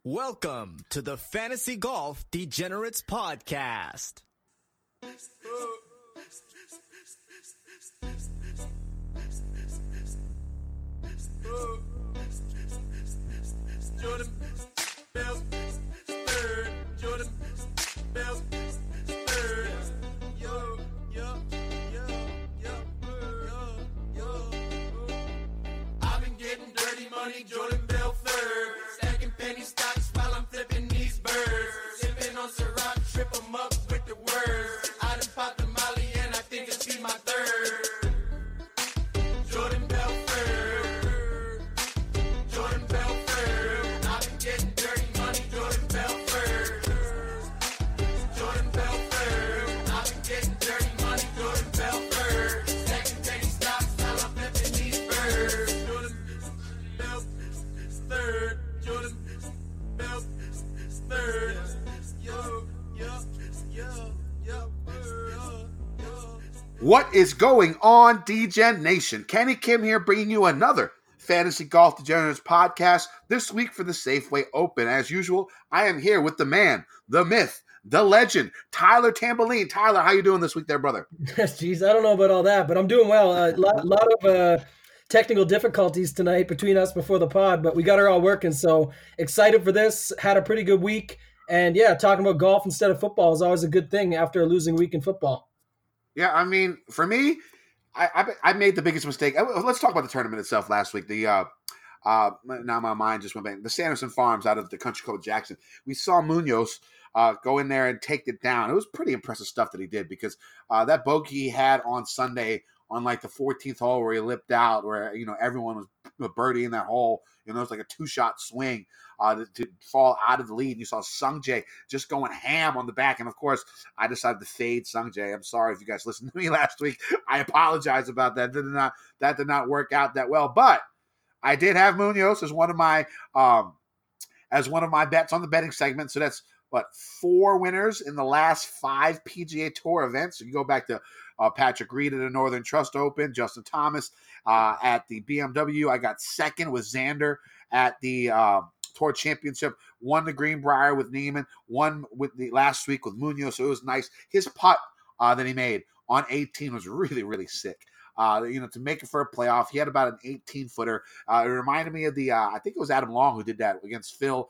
Welcome to the Fantasy Golf Degenerates Podcast. Jordan Bell, third. Jordan Bell, third. Yo. I've been getting dirty money, Jordan Bell, third. Stacking penny stocks while I'm flipping these birds. Sipping on Ciroc, trip 'em up with the words. I done popped the Molly and I think it's be my third. Jordan Bell, third. Jordan Bell, third. I've been getting dirty money, Jordan Bell, third. Jordan Bell, third. I've been getting dirty money, Jordan Bell, third. Stacking penny stocks while I'm flipping these birds. Jordan Bell, third. Jordan Bell, third. What is going on, DGen Nation? Kenny Kim here, bringing you another Fantasy Golf Degenerates podcast this week for the Safeway Open. As usual, I am here with the man, the myth, the legend, Tyler Tamboline. Tyler, how you doing this week there, brother? Yes, geez, I don't know about all that, but I'm doing well. A lot of technical difficulties tonight between us before the pod, but we got her all working, so excited for this. Had a pretty good week, and yeah, talking about golf instead of football is always a good thing after a losing week in football. Yeah, I mean, for me, I made the biggest mistake. Let's talk about the tournament itself last week. Now my mind just went back. The Sanderson Farms out of the Country Club Jackson. We saw Munoz go in there and take it down. It was pretty impressive stuff that he did, because that bogey he had on Sunday on like the 14th hole where he lipped out, where everyone was birdieing that hole. It was like a two-shot swing to fall out of the lead. And you saw Sungjae just going ham on the back. And, of course, I decided to fade Sungjae. I'm sorry if you guys listened to me last week. I apologize about that. That did not work out that well. But I did have Munoz as one of my bets on the betting segment. So that's, 4 winners in the last 5 PGA Tour events. So you go back to Patrick Reed at the Northern Trust Open, Justin Thomas at the BMW. I got second with Xander at the Tour Championship, won the Greenbrier with Neiman, won with the last week with Munoz. So it was nice. His putt that he made on 18 was really, really sick. To make it for a playoff, he had about an 18-footer. It reminded me of the, I think it was Adam Long who did that against Phil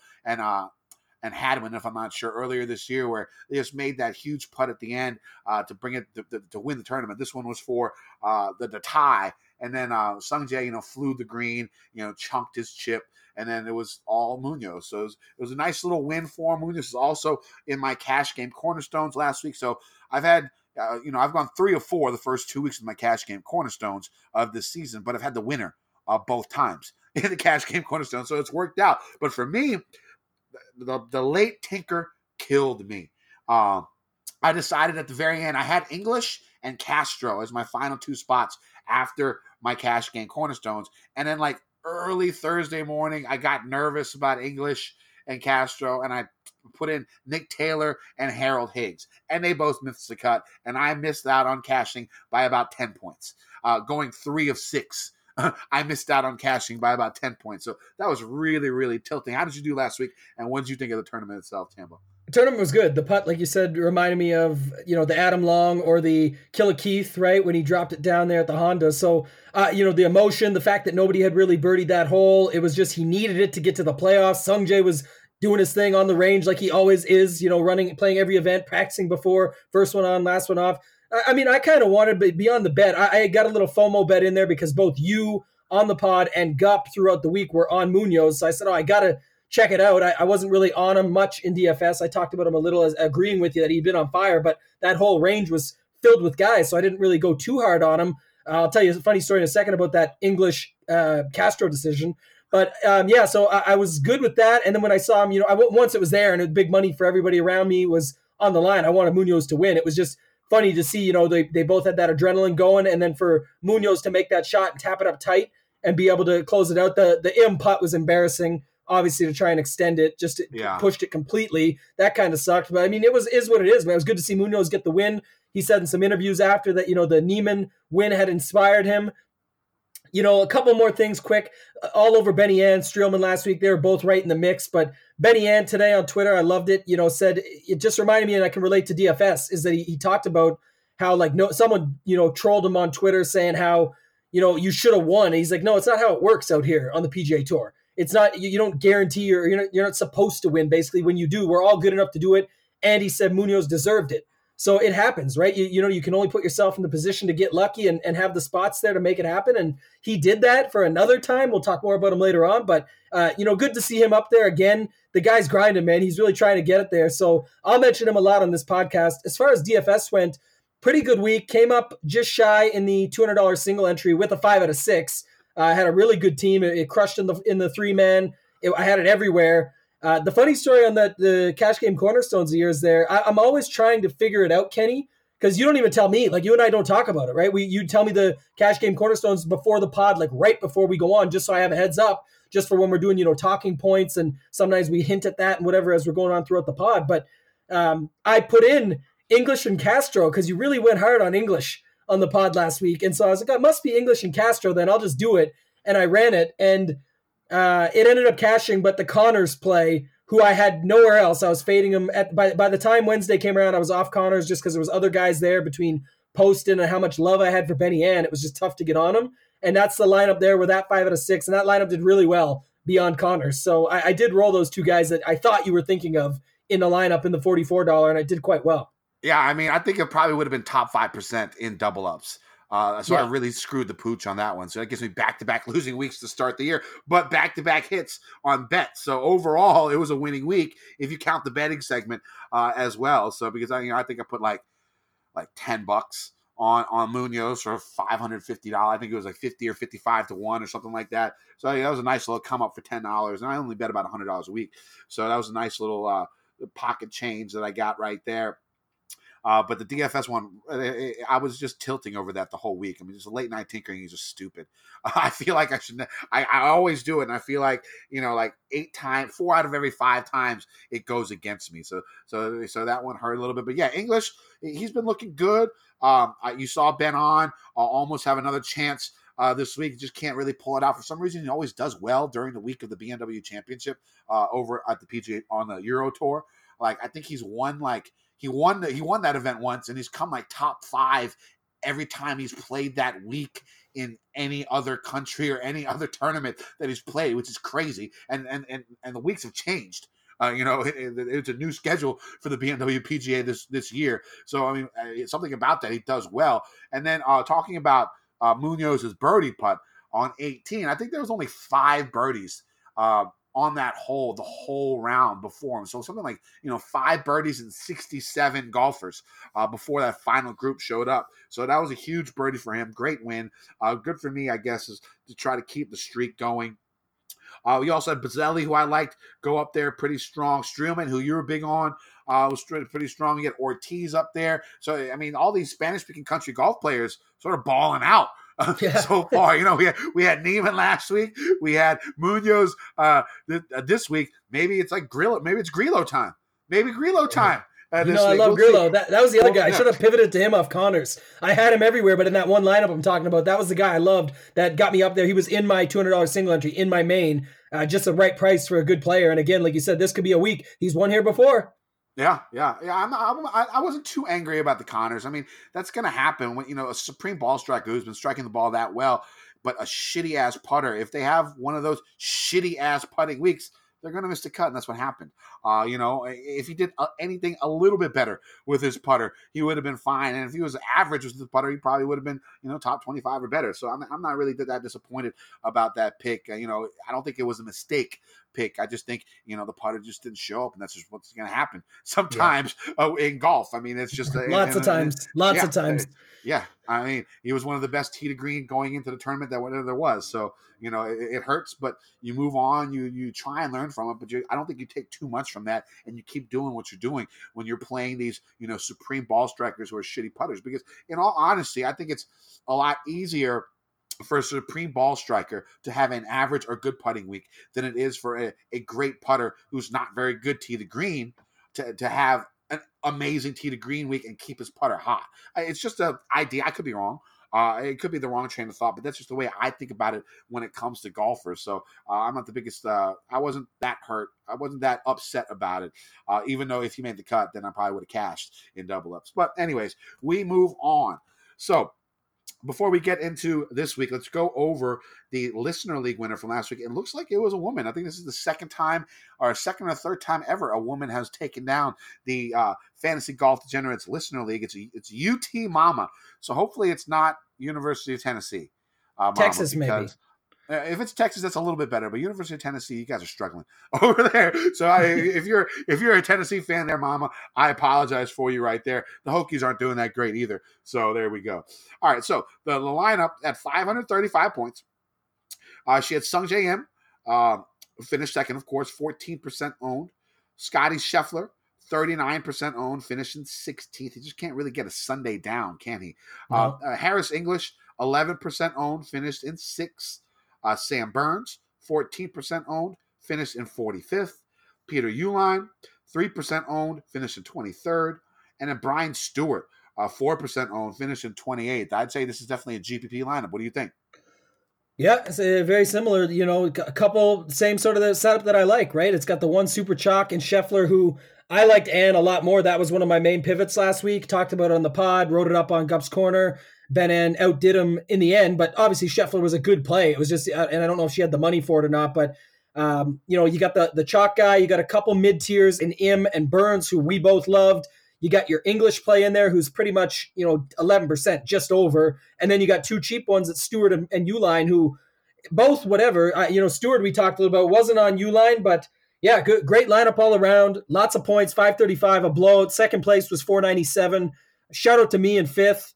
and Hadman, if I'm not sure, earlier this year, where they just made that huge putt at the end to bring it to win the tournament. This one was for the tie, and then Sungjae, flew the green, chunked his chip, and then it was all Munoz. So it was a nice little win for him. Munoz is also in my cash game cornerstones last week. So I've had, I've gone 3 of 4 the first 2 weeks of my cash game cornerstones of this season, but I've had the winner both times in the cash game cornerstone. So it's worked out. But for me, the late tinker killed me. I decided at the very end, I had English and Castro as my final 2 spots after my cash game cornerstones. And then like early Thursday morning, I got nervous about English and Castro, and I put in Nick Taylor and Harold Higgs, and they both missed the cut, and I missed out on cashing by about 10 points, going 3 of 6. I missed out on cashing by about 10 points. So that was really, really tilting. How did you do last week? And what did you think of the tournament itself, Tambo? The tournament was good. The putt, like you said, reminded me of, the Adam Long or the Killer Keith, right? When he dropped it down there at the Honda. So, the emotion, the fact that nobody had really birdied that hole, it was just, he needed it to get to the playoffs. Sungjae was doing his thing on the range like he always is, playing every event, practicing before, first one on, last one off. I mean, I kind of wanted, but beyond the bet, I got a little FOMO bet in there because both you on the pod and Gup throughout the week were on Munoz. So I said, I got to check it out. I wasn't really on him much in DFS. I talked about him a little, as agreeing with you that he'd been on fire, but that whole range was filled with guys, so I didn't really go too hard on him. I'll tell you a funny story in a second about that English Castro decision. But so I was good with that. And then when I saw him, once it was there and big money for everybody around me was on the line, I wanted Munoz to win. It was just funny to see, they both had that adrenaline going, and then for Munoz to make that shot and tap it up tight and be able to close it out. The putt was embarrassing, obviously, to try and extend it, just pushed it completely. That kind of sucked. But I mean, is what it is, man. It was good to see Munoz get the win. He said in some interviews after that, the Neiman win had inspired him. A couple more things quick. All over Benny Ann, Streelman last week. They were both right in the mix. But Benny Ann today on Twitter, I loved it, said it just reminded me, and I can relate to DFS, is that he talked about how someone, trolled him on Twitter saying how, you should have won. And he's like, no, it's not how it works out here on the PGA Tour. It's not, you don't guarantee or you're not supposed to win. Basically, when you do, we're all good enough to do it. And he said Munoz deserved it. So it happens, right? You can only put yourself in the position to get lucky and have the spots there to make it happen. And he did that for another time. We'll talk more about him later on. But, good to see him up there again. The guy's grinding, man. He's really trying to get it there. So I'll mention him a lot on this podcast. As far as DFS went, pretty good week. Came up just shy in the $200 single entry with a 5 out of 6. Had a really good team. It crushed in the 3-man. I had it everywhere. The funny story on the Cash Game Cornerstones of yours there, I'm always trying to figure it out, Kenny, because you don't even tell me. Like, you and I don't talk about it, right? You tell me the Cash Game Cornerstones before the pod, like right before we go on, just so I have a heads up, just for when we're doing, talking points, and sometimes we hint at that and whatever as we're going on throughout the pod. But I put in English and Castro because you really went hard on English on the pod last week. And so I was like, it must be English and Castro, then I'll just do it. And I ran it, and it ended up cashing, but the Connors play, who I had nowhere else, I was fading him. By the time Wednesday came around, I was off Connors just because there was other guys there between Poston and how much love I had for Benny Ann. It was just tough to get on him. And that's the lineup there with that 5 out of 6. And that lineup did really well beyond Connors. So I did roll those two guys that I thought you were thinking of in the lineup in the $44, and I did quite well. Yeah, I mean, I think it probably would have been top 5% in double ups. I really screwed the pooch on that one. So that gives me back-to-back losing weeks to start the year, but back-to-back hits on bets. So overall, it was a winning week if you count the betting segment as well. So because I think I put like $10 on Munoz for $550. I think it was like 50 or 55 to 1 or something like that. So that was a nice little come up for $10, and I only bet about $100 a week. So that was a nice little pocket change that I got right there. But the DFS one, I was just tilting over that the whole week. I mean, just late night tinkering is just stupid. I feel like I should. I always do it, and I feel like 8 times, 4 out of every 5 times, it goes against me. So that one hurt a little bit. But yeah, English, he's been looking good. You saw Ben on almost have another chance this week. Just can't really pull it out for some reason. He always does well during the week of the BMW Championship over at the PGA on the Euro Tour. Like, I think he's won He won that event once, and he's come like top 5 every time he's played that week in any other country or any other tournament that he's played, which is crazy. And the weeks have changed. It's a new schedule for the BMW PGA this year. So I mean, it's something about that he does well. And then talking about Munoz's birdie putt on 18, I think there was only 5 birdies on that hole, the whole round before him. So something like, 5 birdies and 67 golfers before that final group showed up. So that was a huge birdie for him. Great win. Good for me, I guess, is to try to keep the streak going. We also had Bazzelli, who I liked, go up there pretty strong. Streelman, who you were big on, was pretty strong. You had Ortiz up there. So, I mean, all these Spanish-speaking country golf players sort of balling out. So far, we had Neiman last week. We had Munoz this week. Maybe it's like Grillo. Maybe it's Grillo time. Maybe Grillo time. I love Grillo. That was the other guy. I should have pivoted to him off Connors. I had him everywhere, but in that one lineup I'm talking about, that was the guy I loved that got me up there. He was in my $200 single entry, in my main. Just the right price for a good player. And again, like you said, this could be a week. He's won here before. Yeah. I wasn't too angry about the Connors. I mean, that's going to happen when, a supreme ball striker who's been striking the ball that well, but a shitty-ass putter, if they have one of those shitty-ass putting weeks, they're going to miss the cut, and that's what happened. If he did anything a little bit better with his putter, he would have been fine. And if he was average with his putter, he probably would have been, top 25 or better. So I'm not really that disappointed about that pick. I don't think it was a mistake pick. I just think, the putter just didn't show up, and that's just what's going to happen sometimes in golf. I mean, it's just lots of times. Yeah, I mean, he was one of the best tee to green going into the tournament that whatever there was. So, it hurts, but you move on, you try and learn from it, but I don't think you take too much from that, and you keep doing what you're doing when you're playing these, supreme ball strikers who are shitty putters. Because in all honesty, I think it's a lot easier for a supreme ball striker to have an average or good putting week than it is for a great putter who's not very good tee to green to have an amazing tee to green week and keep his putter hot. It's just an idea. I could be wrong. It could be the wrong train of thought, but that's just the way I think about it when it comes to golfers. So I'm not the biggest. I wasn't that hurt. I wasn't that upset about it. Even though if he made the cut, then I probably would have cashed in double ups. But anyways, we move on. So before we get into this week, let's go over the Listener League winner from last week. It looks like it was a woman. I think this is the second or third time ever a woman has taken down the Fantasy Golf Degenerates Listener League. It's UT Mama. So hopefully it's not University of Tennessee. Texas, maybe. If it's Texas, that's a little bit better. But University of Tennessee, you guys are struggling over there. So if you're a Tennessee fan there, Mama, I apologize for you right there. The Hokies aren't doing that great either. So there we go. All right, so the lineup at 535 points. She had Sung J M, finished second, of course, 14% owned. Scotty Scheffler, 39% owned, finishing 16th. He just can't really get a Sunday down, can he? No. Harris English, 11% owned, finished in 6th. Sam Burns, 14% owned, finished in 45th. Peter Uihlein, 3% owned, finished in 23rd. And then Brian Stewart, 4% owned, finished in 28th. I'd say this is definitely a GPP lineup. What do you think? Yeah, it's very similar. A couple same sort of the setup that I like, right? It's got the one super chalk and Scheffler, who I liked Ann a lot more. That was one of my main pivots last week. Talked about it on the pod, wrote it up on Gup's Corner. Ben Ann outdid him in the end, but obviously Scheffler was a good play. It was just, and I don't know if she had the money for it or not, but you got the chalk guy, you got a couple mid tiers in Im and Burns, who we both loved. You got your English play in there, who's pretty much 11%, just over, and then you got two cheap ones at Stewart and Uihlein, who both whatever. Stewart we talked a little about, wasn't on Uihlein, but yeah, great lineup all around. Lots of points, 535, a blowout. Second place was 497. Shout out to me in fifth.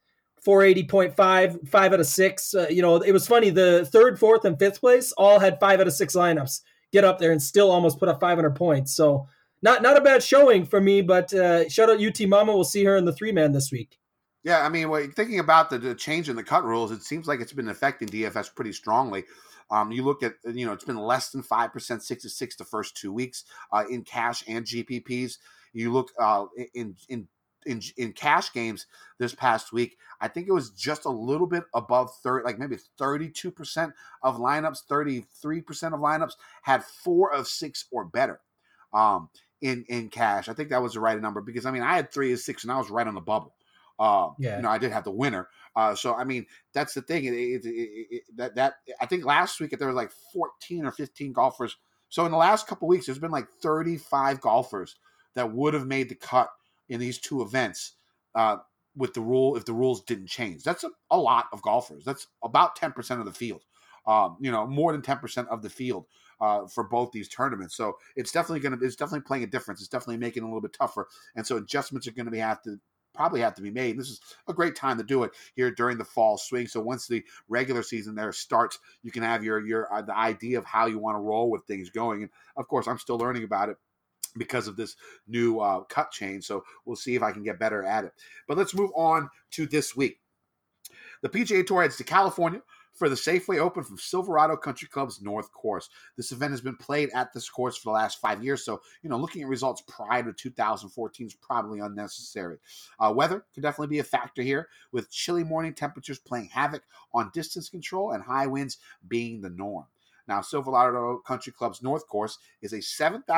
480.5, 5 out of 6. It was funny. The third, fourth, and fifth place all had 5 out of 6 lineups get up there and still almost put up 500 points. So not a bad showing for me, but shout out UT Mama. We'll see her in the 3-man this week. Yeah, I mean, thinking about the change in the cut rules, it seems like it's been affecting DFS pretty strongly. You look at, it's been less than 5%, 6-6 the first 2 weeks in cash and GPPs. You look in cash games this past week, I think it was just a little bit above 30, like maybe 32% of lineups, 33% of lineups had 4 of 6 or better in cash. I think that was the right number because, I had 3 of 6 and I was right on the bubble. I did have the winner. So, that's the thing. That I think last week there were like 14 or 15 golfers. So in the last couple of weeks, there's been like 35 golfers that would have made the cut in these 2 events with the rule, if the rules didn't change. That's a lot of golfers. That's about 10% of the field, more than 10% of the field for both these tournaments. So it's definitely playing a difference. It's definitely making it a little bit tougher. And so adjustments are going to probably have to be made. This is a great time to do it here during the fall swing. So once the regular season there starts, you can have your the idea of how you want to roll with things going. And of course, I'm still learning about it because of this new cut change. So we'll see if I can get better at it. But let's move on to this week. The PGA Tour heads to California for the Safeway Open from Silverado Country Club's North Course. This event has been played at this course for the last 5 years, so looking at results prior to 2014 is probably unnecessary. Weather could definitely be a factor here, with chilly morning temperatures playing havoc on distance control and high winds being the norm. Now, Silverado Country Club's North Course is a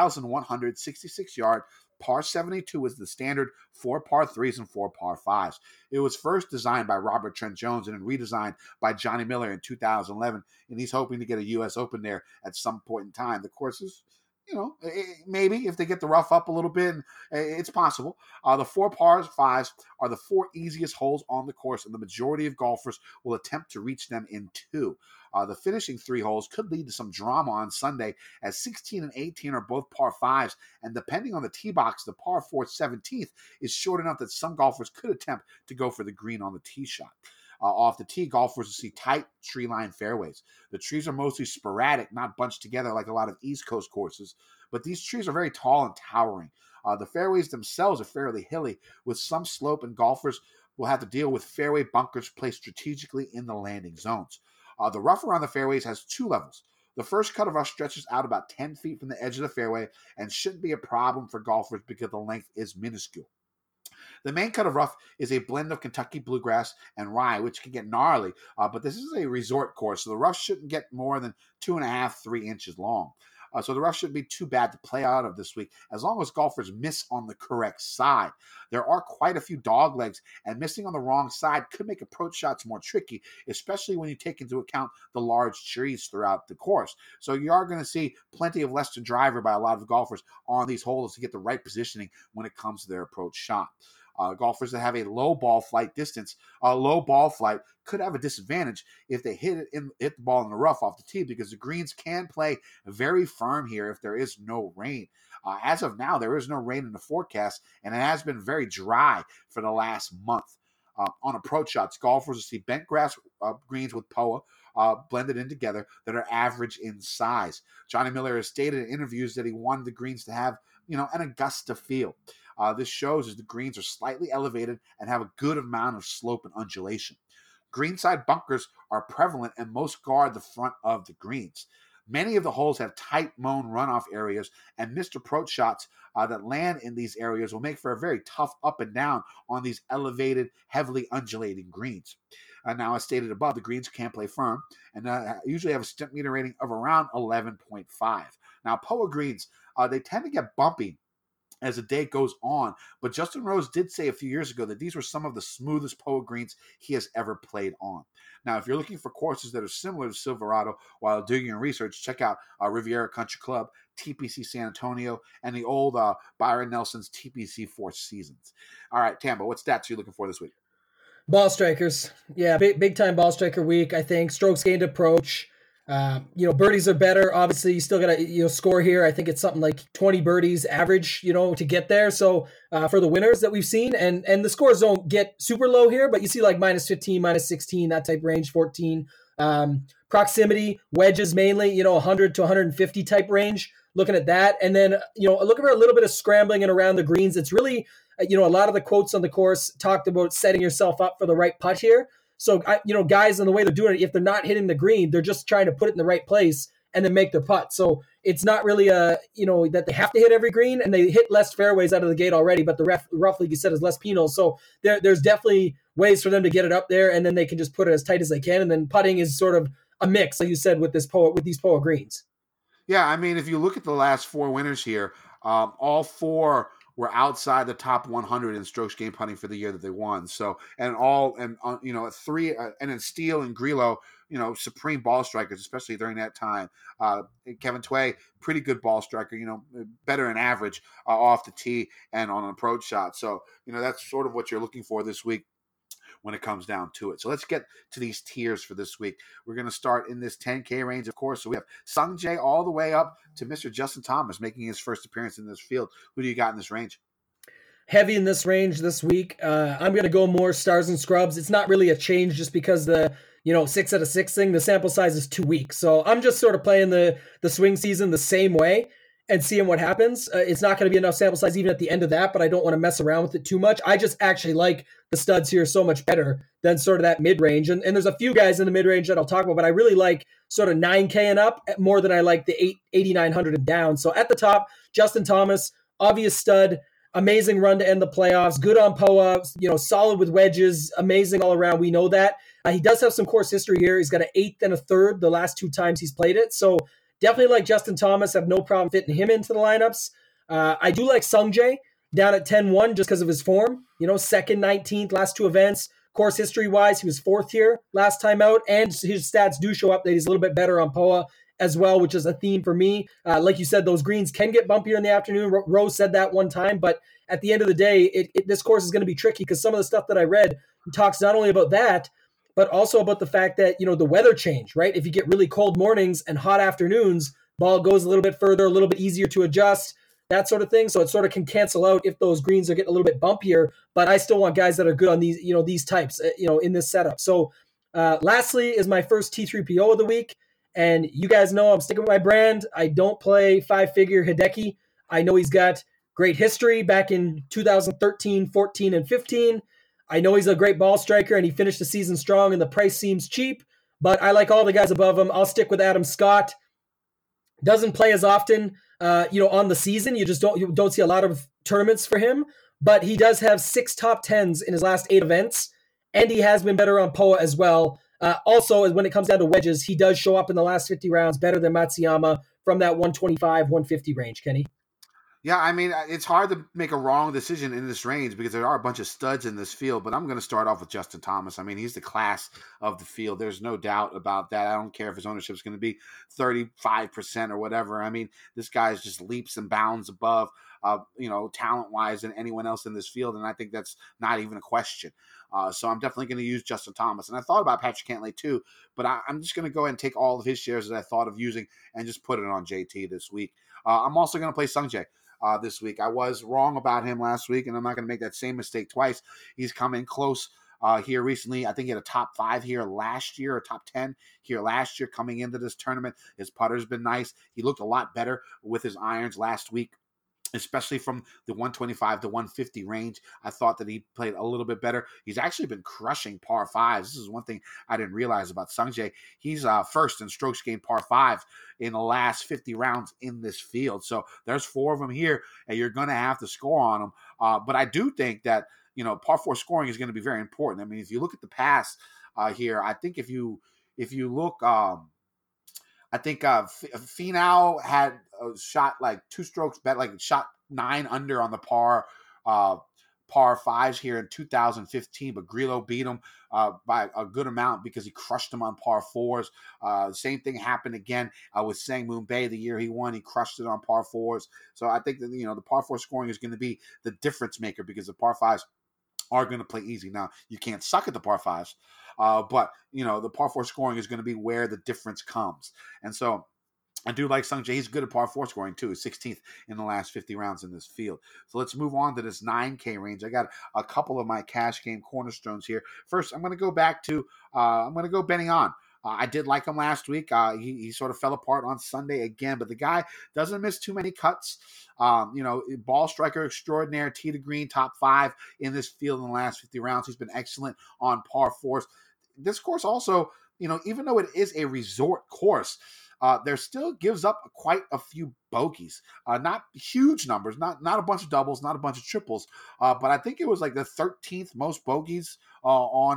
7,166-yard par 72 is the standard 4 par 3s and 4 par 5s. It was first designed by Robert Trent Jones and then redesigned by Johnny Miller in 2011, and he's hoping to get a U.S. Open there at some point in time. The course is, maybe if they get the rough up a little bit, it's possible. The 4 par 5s are the 4 easiest holes on the course, and the majority of golfers will attempt to reach them in 2. The finishing 3 holes could lead to some drama on Sunday, as 16 and 18 are both par 5s, and depending on the tee box, the par 4 17th is short enough that some golfers could attempt to go for the green on the tee shot. Off the tee, golfers will see tight tree-lined fairways. The trees are mostly sporadic, not bunched together like a lot of East Coast courses, but these trees are very tall and towering. The fairways themselves are fairly hilly, with some slope, and golfers will have to deal with fairway bunkers placed strategically in the landing zones. The rough around the fairways has 2 levels. The first cut of rough stretches out about 10 feet from the edge of the fairway and shouldn't be a problem for golfers because the length is minuscule. The main cut of rough is a blend of Kentucky bluegrass and rye, which can get gnarly, but this is a resort course, so the rough shouldn't get more than 2.5, 3 inches long. So the rough shouldn't be too bad to play out of this week, as long as golfers miss on the correct side. There are quite a few dog legs, and missing on the wrong side could make approach shots more tricky, especially when you take into account the large trees throughout the course. So you are going to see plenty of left to driver by a lot of golfers on these holes to get the right positioning when it comes to their approach shot. Golfers that have a low ball flight distance, a low ball flight could have a disadvantage if they hit the ball in the rough off the tee, because the greens can play very firm here if there is no rain. As of now, there is no rain in the forecast, and it has been very dry for the last month. On approach shots, golfers will see bent grass greens with POA blended in together that are average in size. Johnny Miller has stated in interviews that he wanted the greens to have, an Augusta feel. This shows as the greens are slightly elevated and have a good amount of slope and undulation. Greenside bunkers are prevalent and most guard the front of the greens. Many of the holes have tight mown runoff areas, and missed approach shots that land in these areas will make for a very tough up and down on these elevated, heavily undulating greens. Now, as stated above, the greens can play firm and usually have a stimpmeter rating of around 11.5. Now, POA greens, they tend to get bumpy as the day goes on, but Justin Rose did say a few years ago that these were some of the smoothest POA greens he has ever played on. Now, if you're looking for courses that are similar to Silverado while doing your research, check out Riviera Country Club, TPC San Antonio, and the old Byron Nelson's TPC Four Seasons. All right, Tambo, what stats are you looking for this week? Ball strikers. Yeah, big time ball striker week, I think. Strokes gained approach. Birdies are better. Obviously, you still got to score here. I think it's something like 20 birdies average, to get there. So for the winners that we've seen, and the scores don't get super low here, but you see like -15, -16, that type range, 14. Proximity, wedges mainly, 100 to 150 type range. Looking at that, and then looking for a little bit of scrambling and around the greens. It's really a lot of the quotes on the course talked about setting yourself up for the right putt here. So, guys, and the way they're doing it, if they're not hitting the green, they're just trying to put it in the right place and then make their putt. So it's not really that they have to hit every green, and they hit less fairways out of the gate already, but the rough, like you said, is less penal. So there's definitely ways for them to get it up there, and then they can just put it as tight as they can. And then putting is sort of a mix, like you said, with these POA greens. Yeah, I mean, if you look at the last four winners here, all four were outside the top 100 in strokes gained putting for the year that they won. So, three, and then Steele and Grillo, supreme ball strikers, especially during that time. Kevin Tway, pretty good ball striker, better than average off the tee and on an approach shot. So, that's sort of what you're looking for this week when it comes down to it. So let's get to these tiers for this week. We're going to start in this 10K range, of course. So we have Sung Jae all the way up to Mr. Justin Thomas making his first appearance in this field. Who do you got in this range? Heavy in this range this week. I'm going to go more stars and scrubs. It's not really a change just because the 6 out of 6 thing, the sample size is 2 weeks. So I'm just sort of playing the swing season the same way and seeing what happens. It's not going to be enough sample size even at the end of that, but I don't want to mess around with it too much. I just actually like the studs here so much better than sort of that mid-range. And there's a few guys in the mid-range that I'll talk about, but I really like sort of 9K and up more than I like the 8,900 and down. So at the top, Justin Thomas, obvious stud, amazing run to end the playoffs, good on POA, solid with wedges, amazing all around. We know that. He does have some course history here. He's got an 8th and a 3rd the last 2 times he's played it. So definitely like Justin Thomas. I have no problem fitting him into the lineups. I do like Sung Jae down at 10-1 just because of his form. 2nd, 19th, last 2 events. Course history-wise, he was 4th here last time out, and his stats do show up that he's a little bit better on POA as well, which is a theme for me. Like you said, those greens can get bumpier in the afternoon. Rose said that one time, but at the end of the day, this course is going to be tricky because some of the stuff that I read talks not only about that, but also about the fact that, the weather change, right? If you get really cold mornings and hot afternoons, ball goes a little bit further, a little bit easier to adjust, that sort of thing. So it sort of can cancel out if those greens are getting a little bit bumpier, but I still want guys that are good on these, these types, in this setup. So lastly is my first T3PO of the week. And you guys know I'm sticking with my brand. I don't play 5-figure Hideki. I know he's got great history back in 2013, 14, and 15. I know he's a great ball striker, and he finished the season strong, and the price seems cheap. But I like all the guys above him. I'll stick with Adam Scott. Doesn't play as often, on the season. You don't see a lot of tournaments for him. but he does have 6 top 10s in his last 8 events, and he has been better on POA as well. Also, when it comes down to wedges, he does show up in the last 50 rounds better than Matsuyama from that 125, 150 range, Kenny. Yeah, I mean, it's hard to make a wrong decision in this range because there are a bunch of studs in this field, but I'm going to start off with Justin Thomas. I mean, he's the class of the field. There's no doubt about that. I don't care if his ownership is going to be 35% or whatever. I mean, this guy's just leaps and bounds above, talent-wise than anyone else in this field, and I think that's not even a question. So I'm definitely going to use Justin Thomas. And I thought about Patrick Cantlay too, but I'm just going to go ahead and take all of his shares that I thought of using and just put it on JT this week. I'm also going to play Sungjae this week. I was wrong about him last week, and I'm not going to make that same mistake twice. He's come in close here recently. I think he had a top 5 here last year, or top 10 here last year coming into this tournament. His putter's been nice. He looked a lot better with his irons last week, especially from the 125 to 150 range. I thought that he played a little bit better. He's actually been crushing par 5s. This is one thing I didn't realize about Sungjae. He's first in strokes gained par 5 in the last 50 rounds in this field. So there's 4 of them here, and you're going to have to score on them. But I do think that, par 4 scoring is going to be very important. I mean, if you look at the past here, I think if you look, I think Finau had shot like 2 strokes better, like shot 9 under on the par 5s here in 2015, but Grillo beat him by a good amount because he crushed him on par 4s. Same thing happened again with Sang Moon Bae the year he won. He crushed it on par 4s. So I think that, the par 4 scoring is going to be the difference maker because the par 5s are going to play easy. Now, you can't suck at the par 5s, but, the par 4 scoring is going to be where the difference comes. And so I do like Sungjae. He's good at par 4 scoring too. He's 16th in the last 50 rounds in this field. So let's move on to this 9K range. I got a couple of my cash game cornerstones here. First, I'm going to go back to, Benny On. I did like him last week. He sort of fell apart on Sunday again, but the guy doesn't miss too many cuts. Ball striker extraordinaire, tee to green, top 5 in this field in the last 50 rounds. He's been excellent on par 4s. This course also, even though it is a resort course, there still gives up quite a few bogeys. Not huge numbers, not a bunch of doubles, not a bunch of triples, but I think it was like the 13th most bogeys on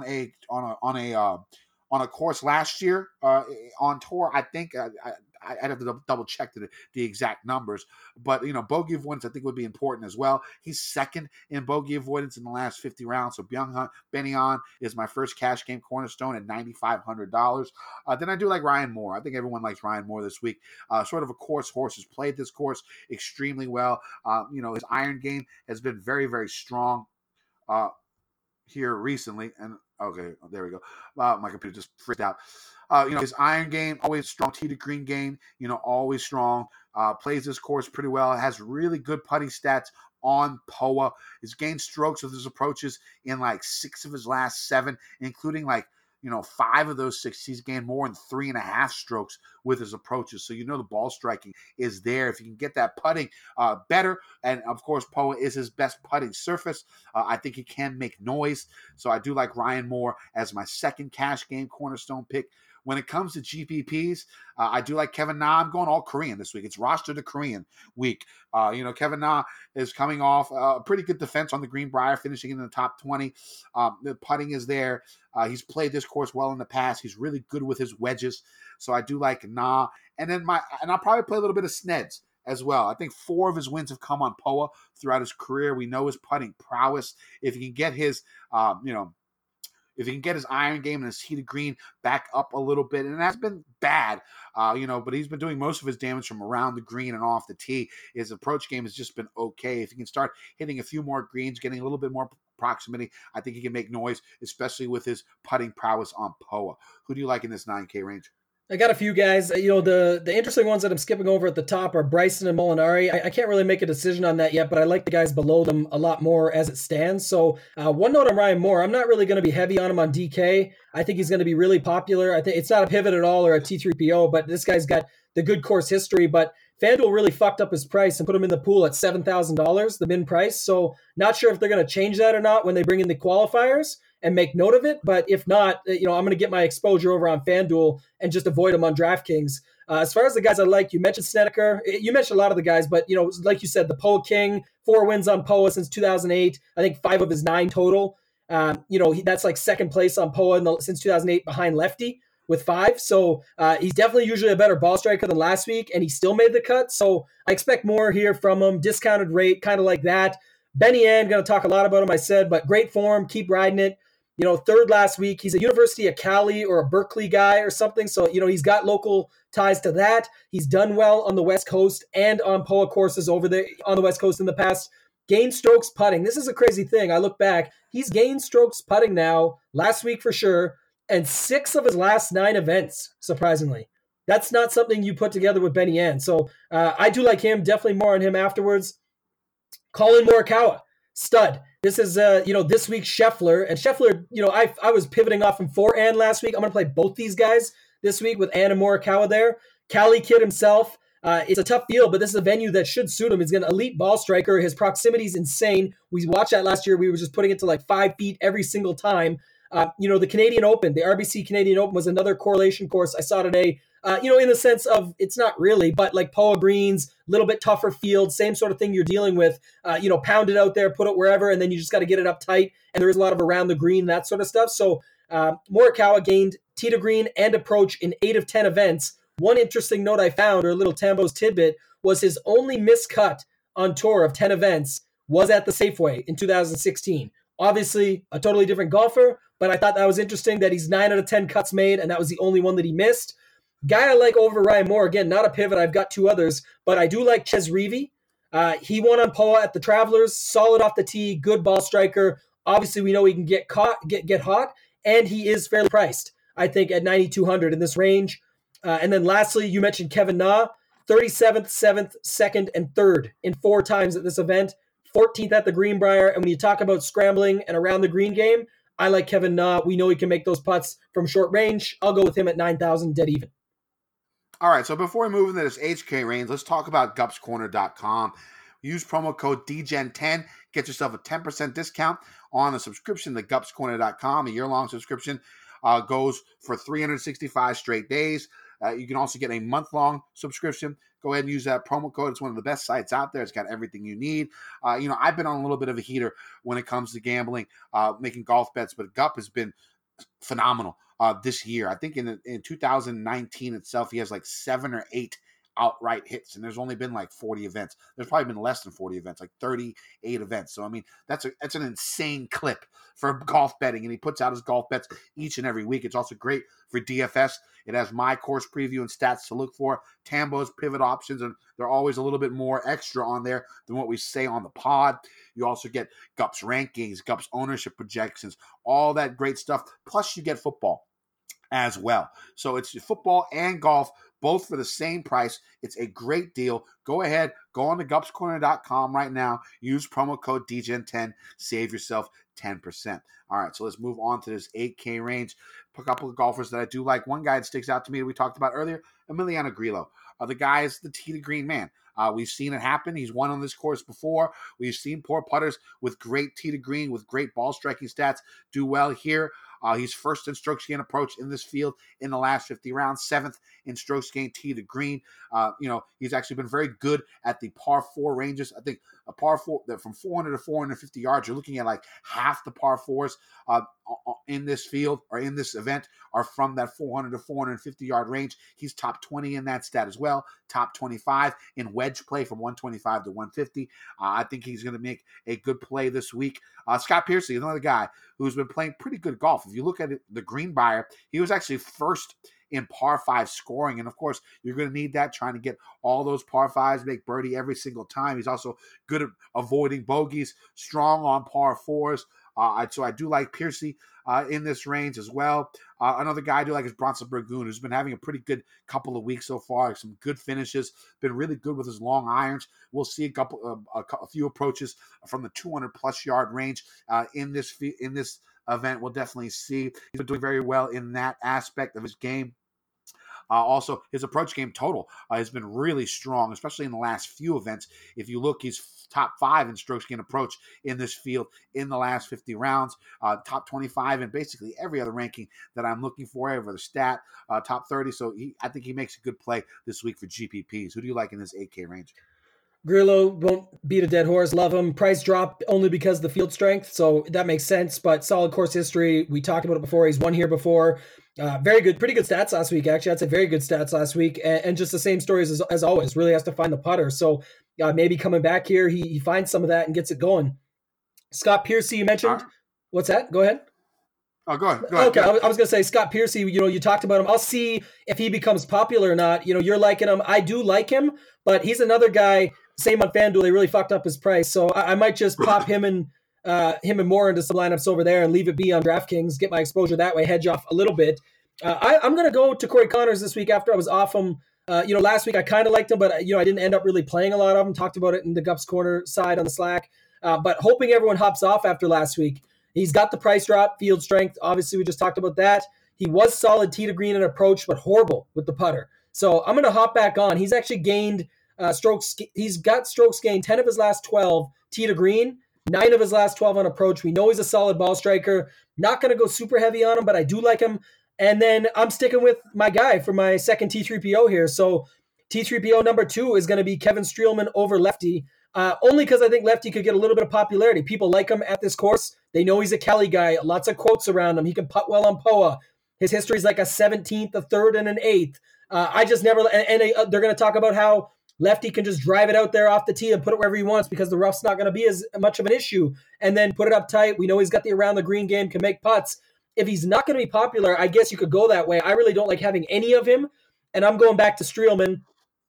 a course last year on tour. I think I'd have to double check the exact numbers, but bogey avoidance I think would be important as well. He's second in bogey avoidance in the last 50 rounds. So Byung-Hun Benny On is my first cash game cornerstone at $9,500. Then I do like Ryan Moore. I think everyone likes Ryan Moore this week. Sort of a course horse, has played this course extremely well. His iron game has been very, very strong here recently. And okay, there we go. My computer just freaked out. His iron game, always strong. Tee to green game, always strong. Plays this course pretty well. Has really good putting stats on POA. He's gained strokes with his approaches in like 6 of his last 7, including 5 of those 6. He's gained more than 3.5 strokes with his approaches. So the ball striking is there. If you can get that putting better, and of course POA is his best putting surface, I think he can make noise. So I do like Ryan Moore as my second cash game cornerstone pick. When it comes to GPPs, I do like Kevin Na. I'm going all Korean this week. It's roster to Korean week. Kevin Na is coming off a pretty good defense on the Greenbrier, finishing in the top 20. The putting is there. He's played this course well in the past. He's really good with his wedges. So I do like Na. And then I'll probably play a little bit of Sneds as well. I think 4 of his wins have come on POA throughout his career. We know his putting prowess. If he can get his, if he can get his iron game and his tee to green back up a little bit, and that's been bad, but he's been doing most of his damage from around the green and off the tee. His approach game has just been okay. If he can start hitting a few more greens, getting a little bit more proximity, I think he can make noise, especially with his putting prowess on POA. Who do you like in this 9K range? I got a few guys. The interesting ones that I'm skipping over at the top are Bryson and Molinari. I can't really make a decision on that yet, but I like the guys below them a lot more as it stands. So one note on Ryan Moore, I'm not really going to be heavy on him on DK. I think he's going to be really popular. I think it's not a pivot at all or a T3PO, but this guy's got the good course history. But FanDuel really fucked up his price and put him in the pool at $7,000, the min price. So not sure if they're going to change that or not when they bring in the qualifiers and make note of it. But if not, I'm going to get my exposure over on FanDuel and just avoid him on DraftKings. As far as the guys I like, you mentioned Snedeker. You mentioned a lot of the guys, but, like you said, the POA King, 4 wins on POA since 2008. I think 5 of his 9 total. That's like second place on POA since 2008 behind Lefty with 5. So he's definitely usually a better ball striker than last week, and he still made the cut. So I expect more here from him. Discounted rate, kind of like that. Benny Ann, going to talk a lot about him, I said, but great form. Keep riding it. Third last week. He's a University of Cali or a Berkeley guy or something. So, he's got local ties to that. He's done well on the West Coast and on POA courses over there on the West Coast in the past. Gained strokes putting. This is a crazy thing. I look back. He's gained strokes putting now, last week for sure, and 6 of his last 9 events, surprisingly. That's not something you put together with Benny Ann. So I do like him. Definitely more on him afterwards. Colin Morikawa, stud. This is, this week's Scheffler. And Scheffler, I was pivoting off him for Ann last week. I'm going to play both these guys this week with Ann and Morikawa there. Cali Kid himself. It's a tough field, but this is a venue that should suit him. He's an elite ball striker. His proximity is insane. We watched that last year. We were just putting it to like 5 feet every single time. The Canadian Open, the RBC Canadian Open was another correlation course I saw today. In the sense of it's not really, but like POA greens, a little bit tougher field, same sort of thing you're dealing with. Pound it out there, put it wherever, and then you just got to get it up tight. And there is a lot of around the green, that sort of stuff. So Morikawa gained tee to green and approach in 8 of 10 events. One interesting note I found, or a little Tambo's tidbit, was his only miscut on tour of 10 events was at the Safeway in 2016. Obviously, a totally different golfer, but I thought that was interesting that he's 9 out of 10 cuts made, and that was the only one that he missed. Guy I like over Ryan Moore, again, not a pivot. I've got 2 others, but I do like Ches Reavie. He won on POA at the Travelers, solid off the tee, good ball striker. Obviously, we know he can get hot, and he is fairly priced, I think, at $9,200 in this range. And then lastly, you mentioned Kevin Na, 37th, 7th, 2nd, and 3rd in 4 times at this event, 14th at the Greenbrier. And when you talk about scrambling and around the green game, I like Kevin Na. We know he can make those putts from short range. I'll go with him at 9,000 dead even. All right, so before we move into this HK range, let's talk about GupsCorner.com. Use promo code DGEN10. Get yourself a 10% discount on a subscription to GupsCorner.com. A year-long subscription goes for 365 straight days. You can also get a month-long subscription. Go ahead and use that promo code. It's one of the best sites out there. It's got everything you need. I've been on a little bit of a heater when it comes to gambling, making golf bets, but Gup has been phenomenal this year. I think in 2019 itself, he has like 7 or 8 outright hits, and there's only been like 40 events. There's probably been less than 40 events, like 38 events. So I mean, that's an insane clip for golf betting, and he puts out his golf bets each and every week. It's also great for DFS. It has my course preview and stats to look for, Tambo's pivot options, and they're always a little bit more extra on there than what we say on the pod. You also get Gup's rankings, Gup's ownership projections, all that great stuff. Plus you get football as well. So it's football and golf, both for the same price. It's a great deal. Go ahead, go on to GupsCorner.com right now. Use promo code DGEN10. Save yourself 10%. All right, so let's move on to this 8K range. A couple of golfers that I do like. One guy that sticks out to me that we talked about earlier, Emiliano Grillo. The guy is the tee to green man. We've seen it happen. He's won on this course before. We've seen poor putters with great tee to green, with great ball striking stats do well here. He's first in strokes gained approach in this field in the last 50 rounds, 7th in strokes gained tee to green. He's actually been very good at the par 4 ranges. I think a par 4 that from 400 to 450 yards, you're looking at like half the par 4s in this field or in this event are from that 400 to 450 yard range. He's top 20 in that stat as well, top 25 in wedge play from 125 to 150. I think he's going to make a good play this week. Scott Piercy, another guy who's been playing pretty good golf. If you look at it, the Greenbrier, he was actually first in par 5 scoring. And of course, you're going to need that, trying to get all those par 5s, make birdie every single time. He's also good at avoiding bogeys, strong on par 4s. So I do like Piercy in this range as well. Another guy I do like is Bronson Burgoon, who's been having a pretty good couple of weeks so far. Some good finishes, been really good with his long irons. We'll see a few approaches from the 200-plus yard range in this event. We'll definitely see. He's been doing very well in that aspect of his game. Also, his approach game total has been really strong, especially in the last few events. If you look, he's top 5 in strokes gained approach in this field in the last 50 rounds, top 25 in basically every other ranking that I'm looking for, every other stat, top 30. So I think he makes a good play this week for GPPs. Who do you like in this 8K range? Grillo won't beat a dead horse. Love him. Price drop only because of the field strength, so that makes sense. But solid course history. We talked about it before. He's won here before. Very good, pretty good stats last week. Actually, I'd say very good stats last week, and just the same stories as always. Really has to find the putter. So maybe coming back here, he finds some of that and gets it going. Scott Piercy, you mentioned. What's that? Go ahead. Oh, go ahead. Okay, I was going to say Scott Piercy, you talked about him. I'll see if he becomes popular or not. You're liking him. I do like him, but he's another guy, same on FanDuel, they really fucked up his price. So I might just pop him and more into some lineups over there and leave it be on DraftKings, get my exposure that way, hedge off a little bit. I'm going to go to Corey Connors this week after I was off him. Last week I kind of liked him, but I didn't end up really playing a lot of him. Talked about it in the Gups Corner side on the Slack. But hoping everyone hops off after last week. He's got the price drop, field strength. Obviously, we just talked about that. He was solid tee to green and approach, but horrible with the putter. So I'm going to hop back on. He's actually gained strokes. He's got strokes gained 10 of his last 12 tee to green, 9 of his last 12 on approach. We know he's a solid ball striker. Not going to go super heavy on him, but I do like him. And then I'm sticking with my guy for my second T3PO here. So T3PO number 2 is going to be Kevin Streelman over Lefty. Only because I think Lefty could get a little bit of popularity. People like him at this course. They know he's a Cali guy. Lots of quotes around him. He can putt well on POA. His history is like a 17th, a 3rd, and an 8th. I just never... And they're going to talk about how Lefty can just drive it out there off the tee and put it wherever he wants because the rough's not going to be as much of an issue. And then put it up tight. We know he's got the around the green game, can make putts. If he's not going to be popular, I guess you could go that way. I really don't like having any of him. And I'm going back to Streelman.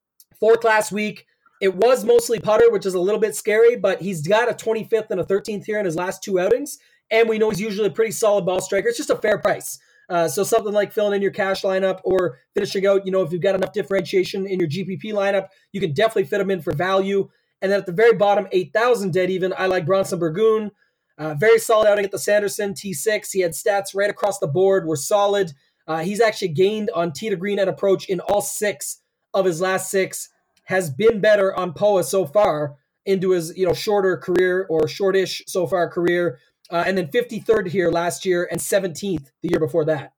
4th last week. It was mostly putter, which is a little bit scary, but he's got a 25th and a 13th here in his last 2 outings, and we know he's usually a pretty solid ball striker. It's just a fair price. So something like filling in your cash lineup or finishing out, if you've got enough differentiation in your GPP lineup, you can definitely fit him in for value. And then at the very bottom, 8,000 dead even, I like Bronson Burgoon. Very solid outing at the Sanderson, T6. He had stats right across the board, were solid. He's actually gained on tee to green and approach in all 6 of his last 6. Has been better on POA so far into his shorter career or shortish so far career, and then 53rd here last year and 17th the year before that.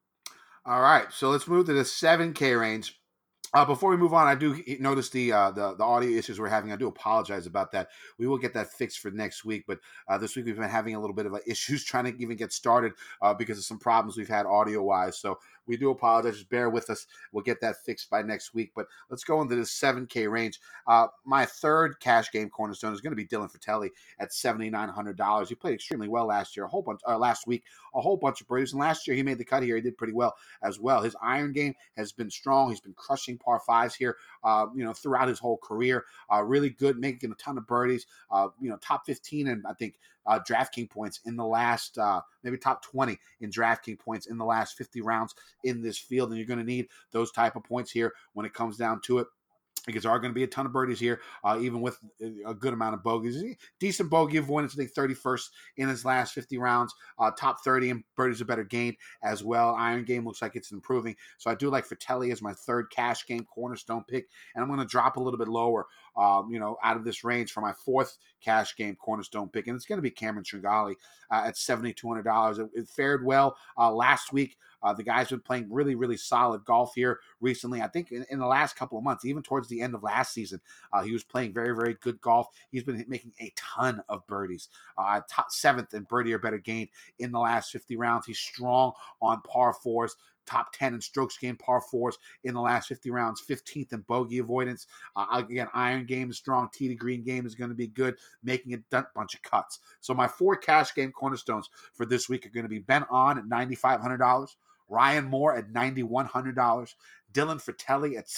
All right, so let's move to the 7K range. Before we move on, I do notice the audio issues we're having. I do apologize about that. We will get that fixed for next week, but this week we've been having a little bit of issues trying to even get started because of some problems we've had audio-wise. So we do apologize. Just bear with us. We'll get that fixed by next week. But let's go into the 7K range. My third cash game cornerstone is going to be Dylan Fratelli at $7,900. He played extremely well last year. Last week, a whole bunch of birdies. And last year he made the cut here. He did pretty well as well. His iron game has been strong. He's been crushing par 5s here, throughout his whole career. Really good, making a ton of birdies. Top 15 and I think DraftKings points in the last, maybe top 20 in DraftKings points in the last 50 rounds in this field. And you're going to need those type of points here when it comes down to it. Because there are going to be a ton of birdies here, even with a good amount of bogeys. Decent bogey avoidance, I think 31st in his last 50 rounds. Top 30 and birdies are better gained as well. Iron game looks like it's improving. So I do like Fratelli as my third cash game cornerstone pick. And I'm going to drop a little bit lower, out of this range for my fourth cash game cornerstone pick. And it's going to be Cameron Tringali at $7,200. It fared well last week. The guy's been playing really, really solid golf here recently. I think in the last couple of months, even towards the end of last season, he was playing very, very good golf. He's been making a ton of birdies. Top 7th in birdie or better gained in the last 50 rounds. He's strong on par 4s. Top 10 in strokes gained par 4s in the last 50 rounds, 15th in bogey avoidance. Again, iron game is strong. Tee to green game is going to be good, making a bunch of cuts. So my 4 cash game cornerstones for this week are going to be Ben On at $9,500, Ryan Moore at $9,100, Dylan Fratelli at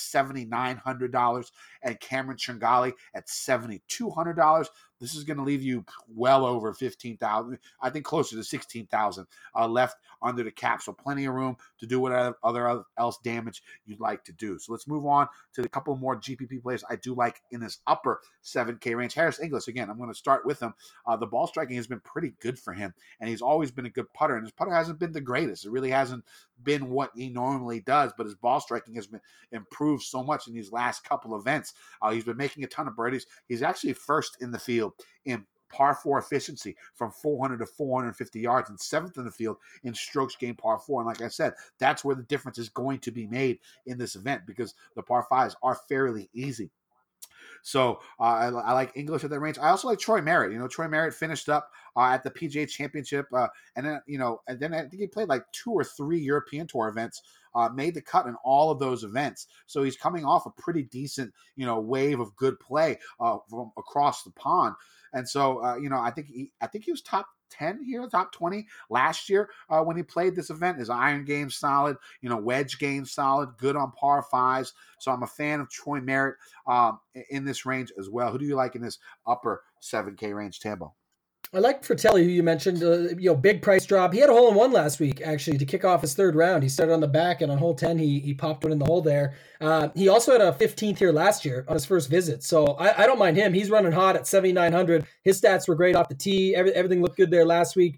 $7,900, and Cameron Tringali at $7,200. This is going to leave you well over 15,000, I think closer to 16,000 left under the cap. So plenty of room to do whatever other else damage you'd like to do. So let's move on to a couple more GPP players I do like in this upper 7K range. Harris English, again, I'm going to start with him. The ball striking has been pretty good for him, and he's always been a good putter, and his putter hasn't been the greatest. It really hasn't been what he normally does, but his ball striking striking has been improved so much in these last couple events. He's been making a ton of birdies. He's actually first in the field in par 4 efficiency from 400 to 450 yards, and 7th in the field in strokes gained par 4. And like I said, that's where the difference is going to be made in this event, because the par 5s are fairly easy. So I like English at that range. I also like Troy Merritt. Troy Merritt finished up at the PGA Championship, and then I think he played like 2 or 3 European Tour events. Made the cut in all of those events. So he's coming off a pretty decent, wave of good play from across the pond. And so, I think he was top 10 here, top 20 last year when he played this event. His iron game solid, wedge game solid, good on par 5s. So I'm a fan of Troy Merritt in this range as well. Who do you like in this upper 7K range, Tambo? I like Fratelli, who you mentioned, big price drop. He had a hole-in-one last week, actually, to kick off his 3rd round. He started on the back, and on hole 10, he popped one in the hole there. He also had a 15th here last year on his first visit, so I don't mind him. He's running hot at 7,900. His stats were great off the tee. Everything looked good there last week.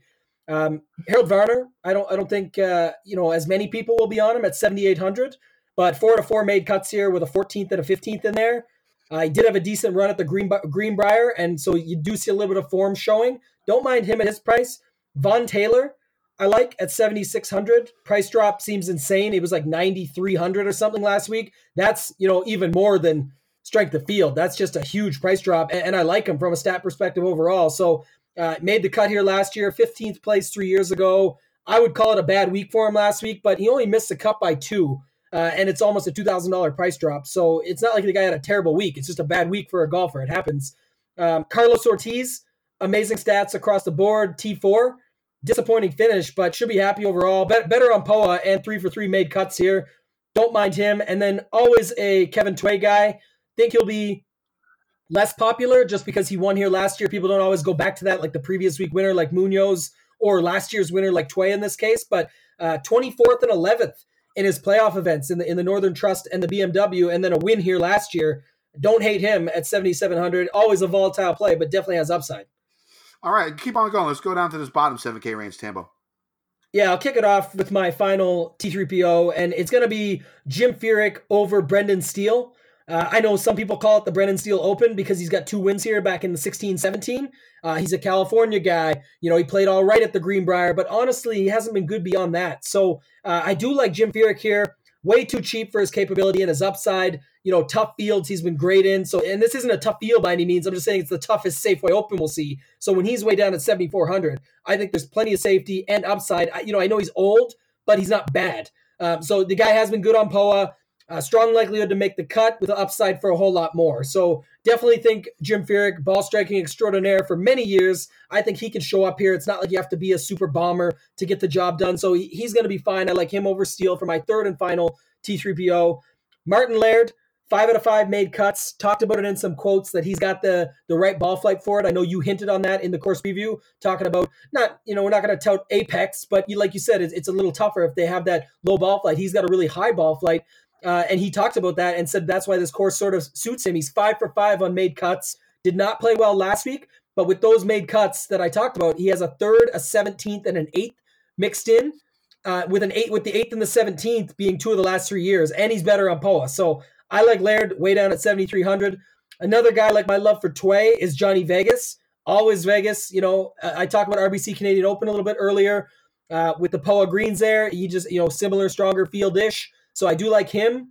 Harold Varner, I don't think as many people will be on him at 7,800, but 4 to 4 made cuts here with a 14th and a 15th in there. He did have a decent run at the Greenbrier, and so you do see a little bit of form showing. Don't mind him at his price. Von Taylor, I like at 7,600. Price drop seems insane. He was like 9,300 or something last week. That's, even more than strength of field. That's just a huge price drop, and I like him from a stat perspective overall. So made the cut here last year, 15th place 3 years ago. I would call it a bad week for him last week, but he only missed the cut by 2. And it's almost a $2,000 price drop. So it's not like the guy had a terrible week. It's just a bad week for a golfer. It happens. Carlos Ortiz, amazing stats across the board. T4, disappointing finish, but should be happy overall. Better on POA, and 3 for 3 made cuts here. Don't mind him. And then always a Kevin Tway guy. Think he'll be less popular just because he won here last year. People don't always go back to that, like the previous week winner like Munoz, or last year's winner like Tway in this case. But 24th and 11th. In his playoff events in the Northern Trust and the BMW, and then a win here last year. Don't hate him at 7,700. Always a volatile play, but definitely has upside. All right, keep on going. Let's go down to this bottom 7K range, Tambo. Yeah, I'll kick it off with my final T3PO, and it's going to be Jim Furyk over Brendan Steele. I know some people call it the Brendan Steele Open because he's got 2 wins here back in the 16-17. He's a California guy. He played all right at the Greenbrier, but honestly, he hasn't been good beyond that. So I do like Jim Furyk here. Way too cheap for his capability and his upside. Tough fields he's been great in. So, and this isn't a tough field by any means. I'm just saying it's the toughest Safeway Open we'll see. So when he's way down at 7,400, I think there's plenty of safety and upside. I know he's old, but he's not bad. So the guy has been good on POA. Strong likelihood to make the cut with the upside for a whole lot more. So definitely think Jim Furyk, ball striking extraordinaire for many years. I think he can show up here. It's not like you have to be a super bomber to get the job done. So he's going to be fine. I like him over Steele for my 3rd and final T3PO. Martin Laird, 5 out of 5 made cuts. Talked about it in some quotes that he's got the right ball flight for it. I know you hinted on that in the course preview, talking about we're not going to tout apex, but like you said, it's a little tougher if they have that low ball flight. He's got a really high ball flight. And he talked about that and said that's why this course sort of suits him. He's 5 for 5 on made cuts. Did not play well last week, but with those made cuts that I talked about, he has a 3rd, a 17th, and an 8th mixed in, with the 8th and the 17th being 2 of the last 3 years, and he's better on POA. So I like Laird way down at 7,300. Another guy like my love for Tway is Johnny Vegas. Always Vegas. I talked about RBC Canadian Open a little bit earlier with the POA greens there. He just, similar, stronger field-ish. So I do like him.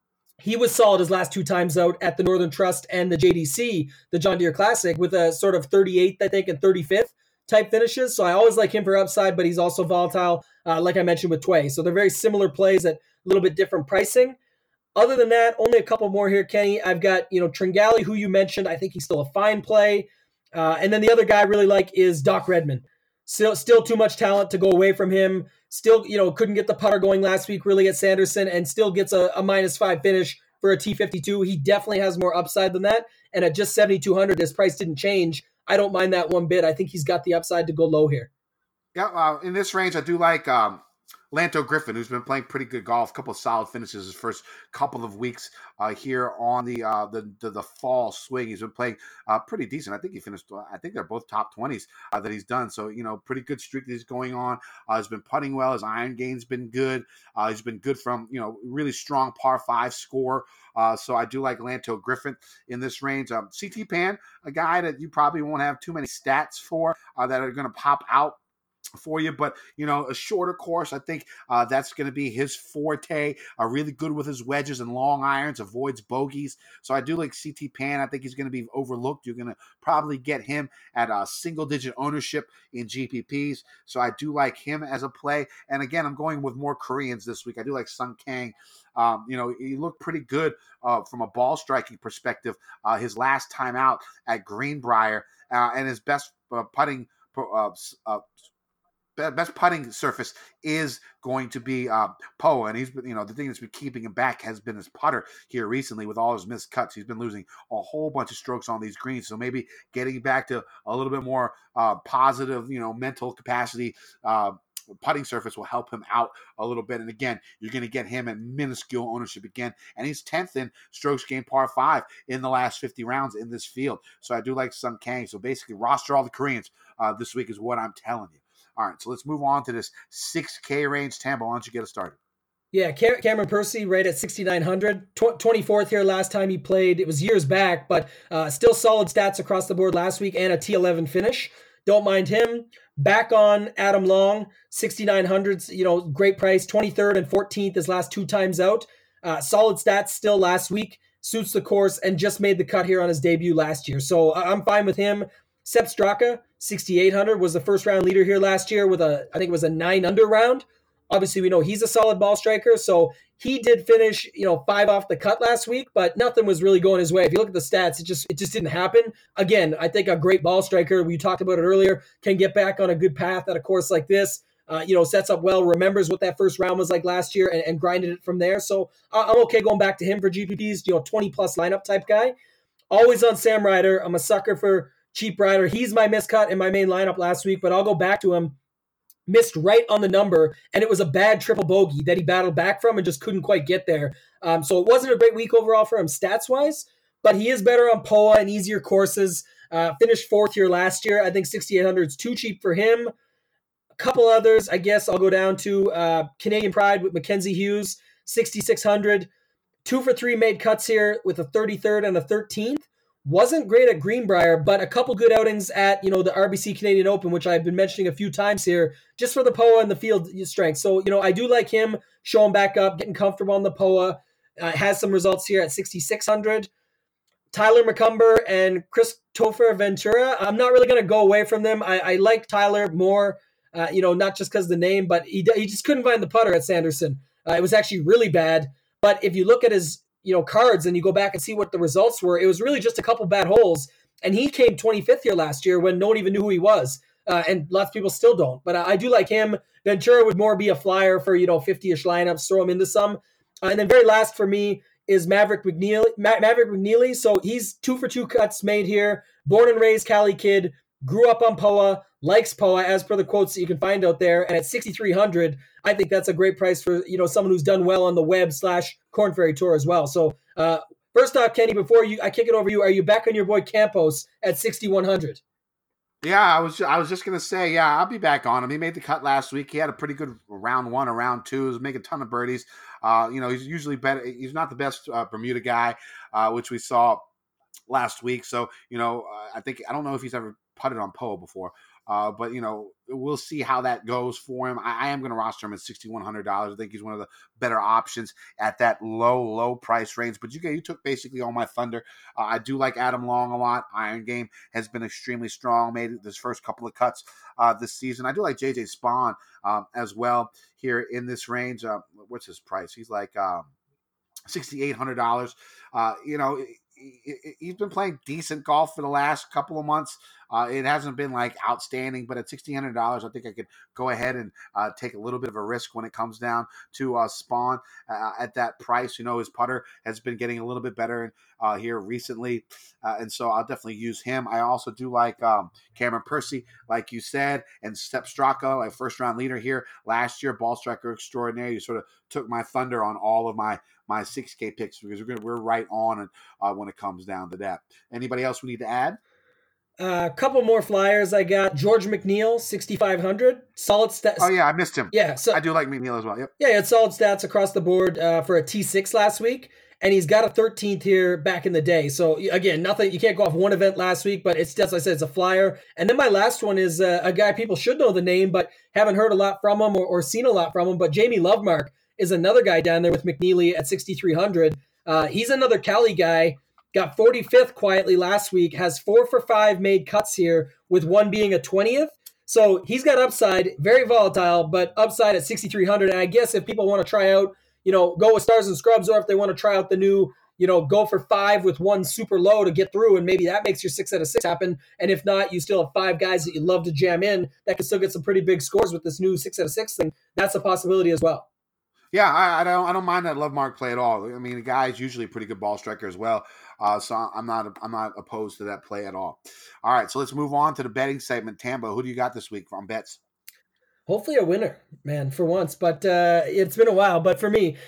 He was solid his last 2 times out at the Northern Trust and the JDC, the John Deere Classic, with a sort of 38th, I think, and 35th type finishes. So I always like him for upside, but he's also volatile, like I mentioned with Tway. So they're very similar plays at a little bit different pricing. Other than that, only a couple more here, Kenny. I've got, Tringali, who you mentioned. I think he's still a fine play. And then the other guy I really like is Doc Redman. Still too much talent to go away from him. Still, couldn't get the putter going last week really at Sanderson, and still gets a -5 finish for a T52. He definitely has more upside than that. And at just 7,200, his price didn't change. I don't mind that one bit. I think he's got the upside to go low here. Yeah, in this range, I do like Lanto Griffin, who's been playing pretty good golf, a couple of solid finishes his first couple of weeks here on the fall swing. He's been playing pretty decent. I think he finished. I think they're both top 20s that he's done. So pretty good streak that he's going on. He's been putting well. His iron game's been good. He's been good from really strong par 5 score. So I do like Lanto Griffin in this range. CT Pan, a guy that you probably won't have too many stats for that are going to pop out for you, but a shorter course, I think that's going to be his forte. Really good with his wedges and long irons, avoids bogeys. So I do like CT Pan. I think he's going to be overlooked. You're going to probably get him at a single-digit ownership in GPPs. So I do like him as a play. And again, I'm going with more Koreans this week. I do like Sung Kang. He looked pretty good from a ball striking perspective his last time out at Greenbrier, and his best putting surface is going to be Poa, and he's been, the thing that's been keeping him back has been his putter here recently with all his missed cuts. He's been losing a whole bunch of strokes on these greens, so maybe getting back to a little bit more positive, mental capacity. Putting surface will help him out a little bit. And again, you're going to get him at minuscule ownership again. And he's 10th in strokes gained par 5 in the last 50 rounds in this field. So I do like Sung Kang. So basically roster all the Koreans this week is what I'm telling you. All right, so let's move on to this 6K range. Tambo, why don't you get us started? Yeah, Cameron Percy right at 6,900, 24th here last time he played. It was years back, but still solid stats across the board last week and a T11 finish. Don't mind him. Back on Adam Long, 6,900s, great price, 23rd and 14th his last 2 times out. Solid stats still last week, suits the course, and just made the cut here on his debut last year. So I'm fine with him. Sepp Straka, 6,800, was the first round leader here last year with I think it was a 9-under round. Obviously, we know he's a solid ball striker, so he did finish, 5 off the cut last week, but nothing was really going his way. If you look at the stats, it just didn't happen. Again, I think a great ball striker, we talked about it earlier, can get back on a good path at a course like this. Sets up well, remembers what that first round was like last year, and grinded it from there. So I'm okay going back to him for GPPs, 20-plus lineup type guy. Always on Sam Ryder. I'm a sucker for cheap Ryder. He's my miscut in my main lineup last week, but I'll go back to him. Missed right on the number, and it was a bad triple bogey that he battled back from and just couldn't quite get there. So it wasn't a great week overall for him stats-wise, but he is better on POA and easier courses. Finished 4th here last year. I think 6,800 is too cheap for him. A couple others, I guess I'll go down to Canadian Pride with Mackenzie Hughes, 6,600. 2 for 3 made cuts here with a 33rd and a 13th. Wasn't great at Greenbrier, but a couple good outings at, the RBC Canadian Open, which I've been mentioning a few times here, just for the POA and the field strength. So, I do like him showing back up, getting comfortable on the POA. Has some results here at 6,600. Tyler McCumber and Christopher Ventura, I'm not really going to go away from them. I like Tyler more, not just because of the name, but he just couldn't find the putter at Sanderson. It was actually really bad. But if you look at his cards and you go back and see what the results were, it was really just a couple bad holes. And he came 25th here last year when no one even knew who he was. And lots of people still don't. But I do like him. Ventura would more be a flyer for, 50-ish lineups, throw him into some. And then very last for me is Maverick McNeely. So he's 2 for 2 cuts made here. Born and raised Cali kid. Grew up on POA. Likes POA as per the quotes that you can find out there. And at 6,300, I think that's a great price for, someone who's done well on the web / Korn Ferry Tour as well. So first off, Kenny, before I kick it over to you, are you back on your boy Campos at 6,100? Yeah, I was just going to say, yeah, I'll be back on him. He made the cut last week. He had a pretty good round 1 or round 2. He was making a ton of birdies. He's usually better. He's not the best Bermuda guy, which we saw last week. So, I don't know if he's ever putted on POA before. But we'll see how that goes for him. I am going to roster him at $6,100. I think he's one of the better options at that low price range. But you took basically all my thunder. I do like Adam Long a lot. Iron game has been extremely strong. Made this first couple of cuts this season. I do like JJ Spawn as well here in this range. What's his price? He's like $6,800. He's been playing decent golf for the last couple of months. It hasn't been like outstanding, but at $1,600, I think I could go ahead and take a little bit of a risk when it comes down to Spaun at that price. His putter has been getting a little bit better here recently, and so I'll definitely use him. I also do like Cameron Percy, like you said, and Sepp Straka, like first round leader here last year, ball striker extraordinary. You sort of took my thunder on all of my 6K picks because we're right on when it comes down to that. Anybody else we need to add? A couple more flyers. I got George McNeil, 6,500. Solid stats. Oh, yeah, I missed him. Yeah. So I do like McNeil as well. Yep. Yeah, he had solid stats across the board for a T6 last week. And he's got a 13th here back in the day. So, again, nothing. You can't go off one event last week, but it's, as I said, it's a flyer. And then my last one is a guy people should know the name, but haven't heard a lot from him or seen a lot from him. But Jamie Lovemark is another guy down there with McNeely at 6,300. He's another Cali guy. Got 45th quietly last week, has 4 for 5 made cuts here, with one being a 20th. So he's got upside, very volatile, but upside at 6,300. And I guess if people want to try out, go with Stars and Scrubs, or if they want to try out the new, go for 5 with one super low to get through, and maybe that makes your 6 out of 6 happen. And if not, you still have 5 guys that you love to jam in that can still get some pretty big scores with this new 6 out of 6 thing. That's a possibility as well. Yeah, I don't mind that Lovemark play at all. I mean, the guy's usually a pretty good ball striker as well. So I'm not opposed to that play at all. All right, so let's move on to the betting segment. Tambo, who do you got this week on bets? Hopefully a winner, man, for once. But it's been a while. But for me,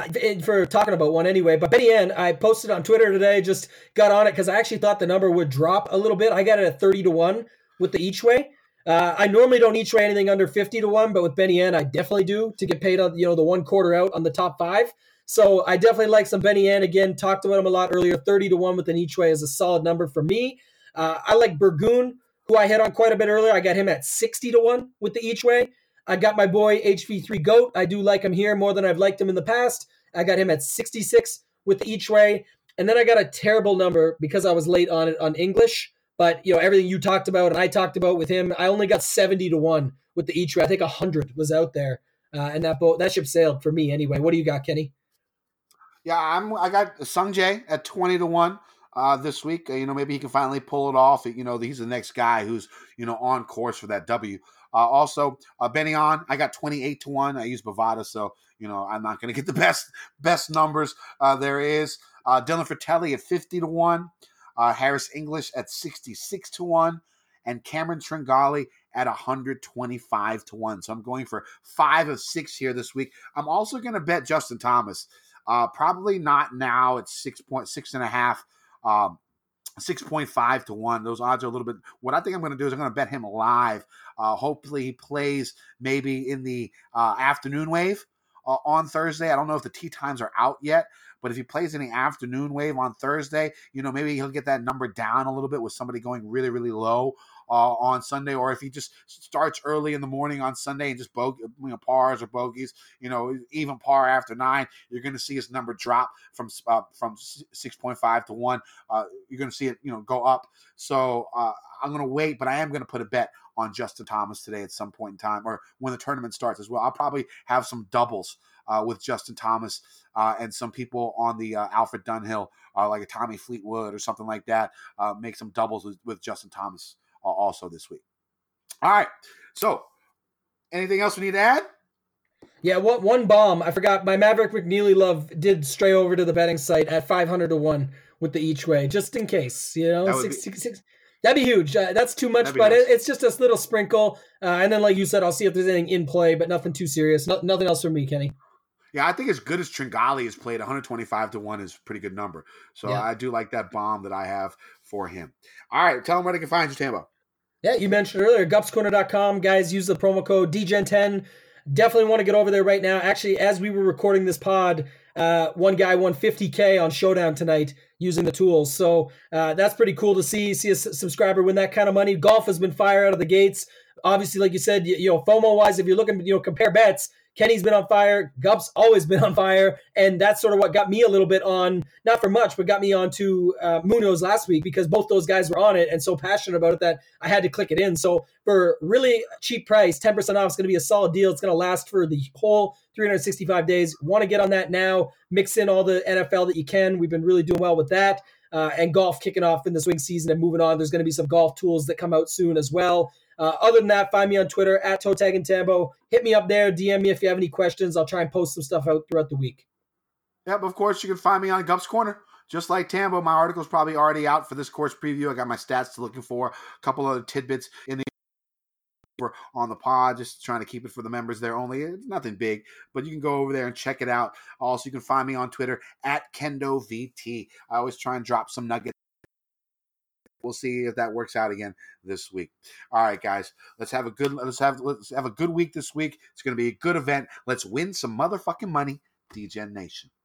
for talking about one anyway. But Benny Ann, I posted on Twitter today, just got on it because I actually thought the number would drop a little bit. I got it at 30-1 with the each way. I normally don't each way anything under 50-1, but with Benny Ann, I definitely do to get paid on, the 1 quarter out on the top 5. So I definitely like some Benny Ann. Again, talked about him a lot earlier. 30-1 with an each way is a solid number for me. I like Burgoon, who I hit on quite a bit earlier. I got him at 60-1 with the each way. I got my boy HV3 GOAT. I do like him here more than I've liked him in the past. I got him at 66 with the each way. And then I got a terrible number because I was late on it on English. But, everything you talked about and I talked about with him, I only got 70-1 with the each way. I think 100 was out there. And that ship sailed for me anyway. What do you got, Kenny? Yeah, I got Sung Jae at 20-1 this week. Maybe he can finally pull it off. He's the next guy who's, on course for that W. Also, Benny On, I got 28-1. I use Bovada, so, I'm not going to get the best numbers there is. Dylan Fratelli at 50-1. Harris English at 66-1, and Cameron Tringali at 125-1. So I'm going for 5 of 6 here this week. I'm also going to bet Justin Thomas. Probably not now at 6.5 6.5-1. Those odds are a little bit. What I think I'm going to do is I'm going to bet him live. Hopefully he plays maybe in the afternoon wave on Thursday. I don't know if the tee times are out yet, but if he plays in the afternoon wave on Thursday, maybe he'll get that number down a little bit with somebody going really, really low on Sunday. Or if he just starts early in the morning on Sunday and just pars or bogeys, even par after 9, you're going to see his number drop from 6.5-1. You're going to see it, go up. So I'm going to wait, but I am going to put a bet on Justin Thomas today at some point in time, or when the tournament starts as well. I'll probably have some doubles with Justin Thomas and some people on the Alfred Dunhill, like a Tommy Fleetwood or something like that, make some doubles with Justin Thomas also this week. All right. So anything else we need to add? Yeah, one bomb. I forgot. My Maverick McNeely love did stray over to the betting site at 500-1 with the each way, just in case, that'd be huge. That's too much, but nice. It's just a little sprinkle. And then, like you said, I'll see if there's anything in play, but nothing too serious. Nothing else from me, Kenny. Yeah, I think as good as Tringali has played, 125-1 is a pretty good number. So yeah. I do like that bomb that I have for him. All right, tell them where they can find you, Tambo. Yeah, you mentioned earlier, gupscorner.com. Guys, use the promo code DGen10. Definitely want to get over there right now. Actually, as we were recording this pod, one guy won $50K on Showdown tonight using the tools. So that's pretty cool to see a subscriber win that kind of money. Golf has been fire out of the gates. Obviously, like you said, FOMO-wise, if you're looking, compare bets, Kenny's been on fire. Gup's always been on fire. And that's sort of what got me a little bit on, not for much, but got me on to Munoz last week because both those guys were on it and so passionate about it that I had to click it in. So for really cheap price, 10% off is going to be a solid deal. It's going to last for the whole 365 days. Want to get on that now. Mix in all the NFL that you can. We've been really doing well with that. and golf kicking off in the swing season and moving on. There's going to be some golf tools that come out soon as well. Other than that, find me on Twitter at ToeTagandTambo. Hit me up there. DM me if you have any questions. I'll try and post some stuff out throughout the week. Yep, of course, you can find me on Gump's Corner. Just like Tambo, my article's probably already out for this course preview. I got my stats to looking for, a couple other tidbits in the on the pod, just trying to keep it for the members there only. It's nothing big, but you can go over there and check it out. Also, you can find me on Twitter at KendoVT. I always try and drop some nuggets. We'll see if that works out again this week. All right, guys, let's have a good week this week. It's going to be a good event. Let's win some motherfucking money, DGen Nation.